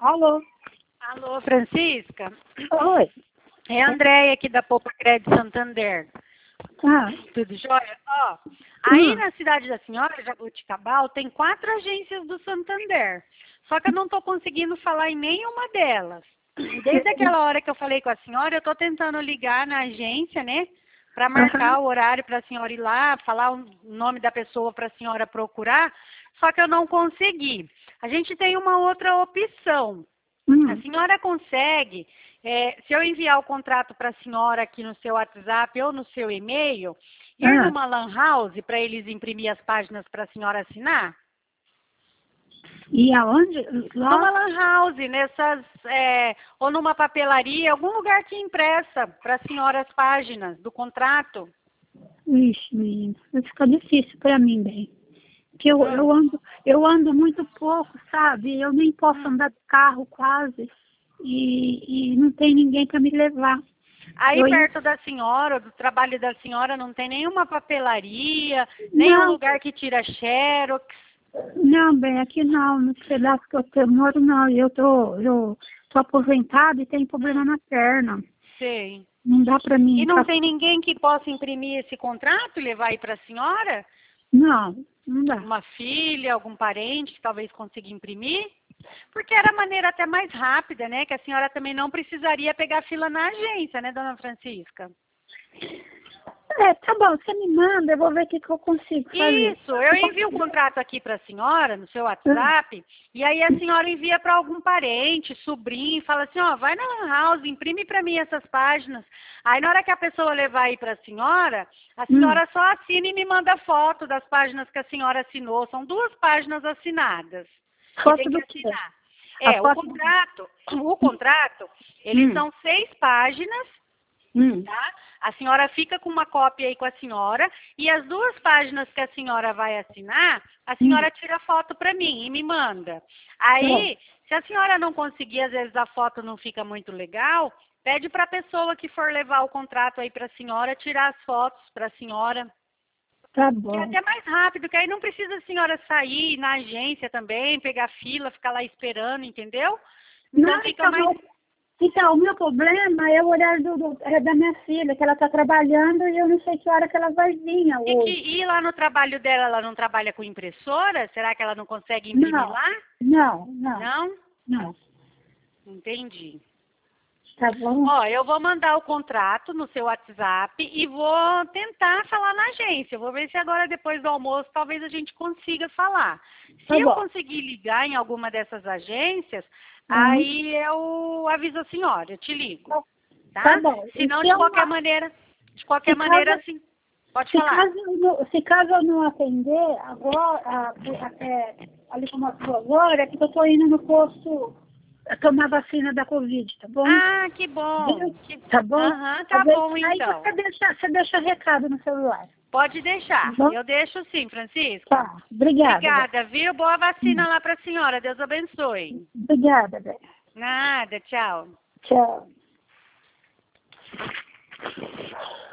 Alô? Alô, Francisca? Oi. É a Andréia aqui da Poupa Crédito Santander. Ah, Tudo jóia? Ó, aí Hum. na cidade da senhora, Jaboticabal, tem 4 agências do Santander. Só que eu não estou conseguindo falar em nenhuma delas. Desde aquela hora que eu falei com a senhora, eu estou tentando ligar na agência, né? Para marcar o horário para a senhora ir lá, falar o nome da pessoa para a senhora procurar. Só que eu não consegui. A gente tem uma outra opção. A senhora consegue, se eu enviar o contrato para a senhora aqui no seu WhatsApp ou no seu e-mail, ir numa lan house para eles imprimir as páginas para a senhora assinar? E aonde? Numa Lá? lan house, ou numa papelaria, algum lugar que impressa para a senhora as páginas do contrato. Ixi, menina, vai ficar difícil para mim, bem. Que eu ando muito pouco, sabe? Eu nem posso andar de carro quase. E não tem ninguém para me levar. Aí Eu, perto da senhora, do trabalho da senhora, não tem nenhuma papelaria, nem um não, lugar que tira xerox. não, bem, aqui não, no pedaço que eu moro, não. Eu tô aposentada e tenho problema na perna. Sei. Não dá para mim. E não tem ninguém que possa imprimir esse contrato e levar aí para a senhora? Não, não dá. Uma filha, algum parente que talvez consiga imprimir? Porque era a maneira até mais rápida, né? Que a senhora também não precisaria pegar fila na agência, né, dona Francisca? Tá bom, você me manda, eu vou ver o que eu consigo fazer. Isso, eu envio o contrato aqui para a senhora no seu WhatsApp, e aí a senhora envia para algum parente, sobrinho, e fala assim, ó, vai na Lan House, imprime para mim essas páginas. Aí na hora que a pessoa levar aí para a senhora só assina e me manda foto das páginas que a senhora assinou. São 2 páginas assinadas. Que Foto tem que do quê? assinar. A O foto contrato, eles são 6 páginas. Hum. Tá? A senhora fica com uma cópia aí com a senhora e as 2 páginas que a senhora vai assinar, a senhora tira foto para mim e me manda. Aí, se a senhora não conseguir, às vezes a foto não fica muito legal, pede para a pessoa que for levar o contrato aí para a senhora tirar as fotos para a senhora. Tá Que é bom. até mais rápido, que aí não precisa a senhora sair na agência também, pegar fila, ficar lá esperando, entendeu? Então Não, fica mais... então, o meu problema é o horário da minha filha, que ela está trabalhando e eu não sei que hora que ela vai vir E que hoje. ir lá no trabalho dela, ela não trabalha com impressora? Será que ela não consegue imprimir lá? Não. Não? Entendi. Tá bom? Ó, eu vou mandar o contrato no seu WhatsApp e vou tentar falar na agência. Vou ver se agora, depois do almoço, talvez a gente consiga falar. Tá Se eu bom. conseguir ligar em alguma dessas agências, aí eu aviso a senhora, eu te ligo. Tá bom. Se não, E de qualquer maneira, assim, pode falar. Se caso eu não atender agora, ali como agora, é que eu estou indo no posto tomar vacina da Covid, tá bom? Ah, que bom. Tá bom? Aham, tá bom Aí então. você deixa recado no celular. Pode deixar. Tá bom? Eu deixo sim, Francisco. Tá. Obrigada. Obrigada, viu? Boa vacina lá pra senhora. Deus abençoe. Obrigada, Beth. Nada, tchau. Tchau.